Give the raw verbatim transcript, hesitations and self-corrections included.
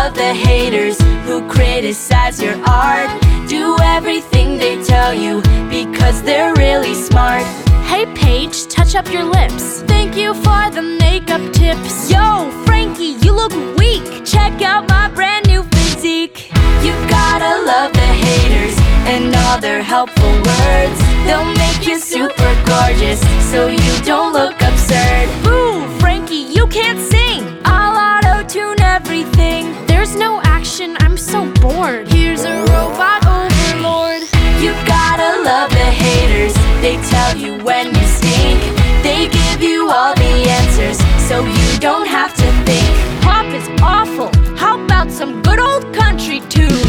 love the haters who criticize your art. Do everything they tell you because they're really smart. Hey Paige, touch up your lips. Thank you for the makeup tips. Yo, Frankie, you look weak. Check out my brand new physique. You gotta love the haters and all their helpful words. They'll make you super gorgeous so you don't look absurd. Boo, Frankie, you can't sing. I'll auto-tune everything. There's no action, I'm so bored. Here's a robot overlord. You gotta love the haters. They tell you when you stink. They give you all the answers so you don't have to think. Pop is awful, how about some good old country too?